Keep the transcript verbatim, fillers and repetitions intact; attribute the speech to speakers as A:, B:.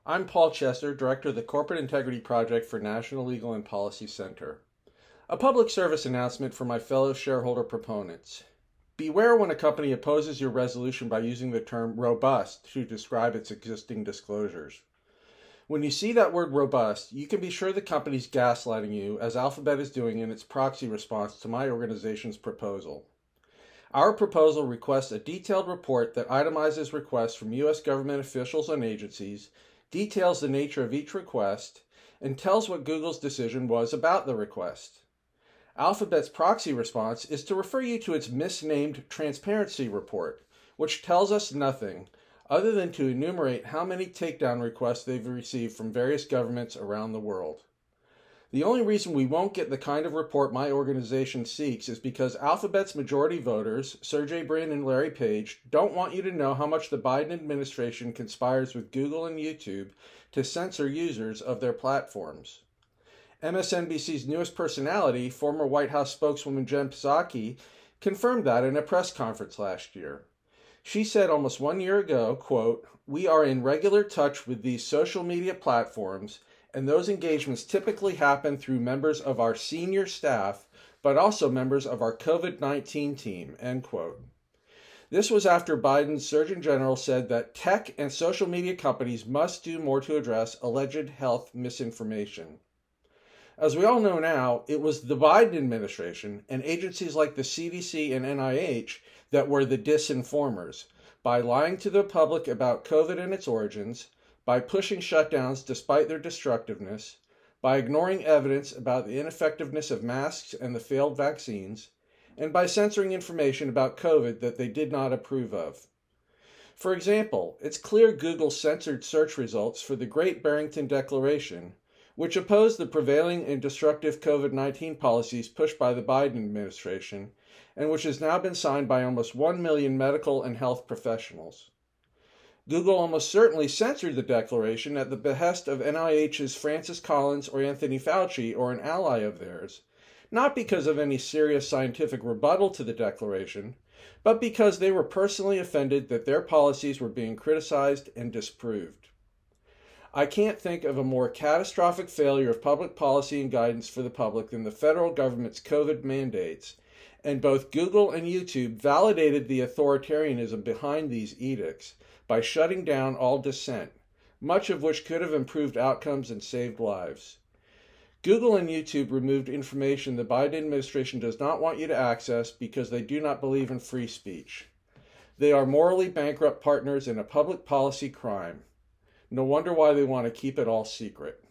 A: I'm Paul Chester, Director of the Corporate Integrity Project for National Legal and Policy Center. A public service announcement for my fellow shareholder proponents. Beware when a company opposes your resolution by using the term robust to describe its existing disclosures. When you see that word robust, you can be sure the company's gaslighting you, as Alphabet is doing in its proxy response to my organization's proposal. Our proposal requests a detailed report that itemizes requests from U S government officials and agencies, details the nature of each request, and tells what Google's decision was about the request. Alphabet's proxy response is to refer you to its misnamed Transparency Report, which tells us nothing other than to enumerate how many takedown requests they've received from various governments around the world. The only reason we won't get the kind of report my organization seeks is because Alphabet's majority voters, Sergey Brin and Larry Page, don't want you to know how much the Biden administration conspires with Google and YouTube to censor users of their platforms. M S N B C's newest personality, former White House spokeswoman Jen Psaki, confirmed that in a press conference last year. She said almost one year ago, quote, "We are in regular touch with these social media platforms, and those engagements typically happen through members of our senior staff, but also members of our COVID nineteen team," end quote. This was after Biden's Surgeon General said that tech and social media companies must do more to address alleged health misinformation. As we all know now, it was the Biden administration and agencies like the C D C and N I H that were the disinformers, by lying to the public about COVID and its origins, by pushing shutdowns despite their destructiveness, by ignoring evidence about the ineffectiveness of masks and the failed vaccines, and by censoring information about COVID that they did not approve of. For example, it's clear Google censored search results for the Great Barrington Declaration, which opposed the prevailing and destructive COVID nineteen policies pushed by the Biden administration, and which has now been signed by almost one million medical and health professionals. Google almost certainly censored the declaration at the behest of N I H's Francis Collins or Anthony Fauci or an ally of theirs, not because of any serious scientific rebuttal to the declaration, but because they were personally offended that their policies were being criticized and disproved. I can't think of a more catastrophic failure of public policy and guidance for the public than the federal government's COVID mandates, and both Google and YouTube validated the authoritarianism behind these edicts by shutting down all dissent, much of which could have improved outcomes and saved lives. Google and YouTube removed information the Biden administration does not want you to access because they do not believe in free speech. They are morally bankrupt partners in a public policy crime. No wonder why they want to keep it all secret.